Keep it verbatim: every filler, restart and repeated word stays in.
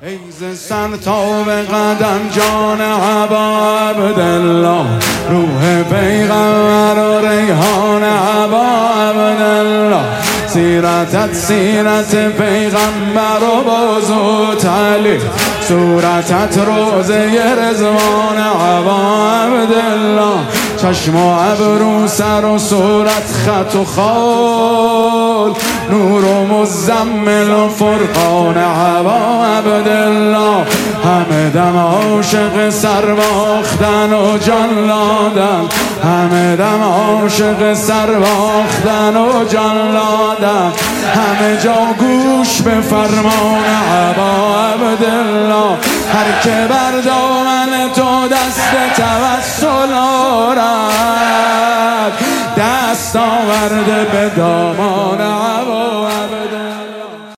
ای ز سر تا به قدم جان ابا عبدالله، روح پیغمبر و ریحان ابا عبدالله، سیرتت سیرت پیغمبر و بازوت علی، صورتت روزه رضوان ابا عبدالله، چشم و ابرو سر و صورت خط و خال، نور و مزمل و فرقان ابا عبدالله، همه دم عاشق سر باختن و جان دادن، همه دم عاشق سر باختن و جان دادن، همه جا گوش به فرمان ابا عبدالله، هر که بر دامن تو دست توسل آرد، دست آورده به دامان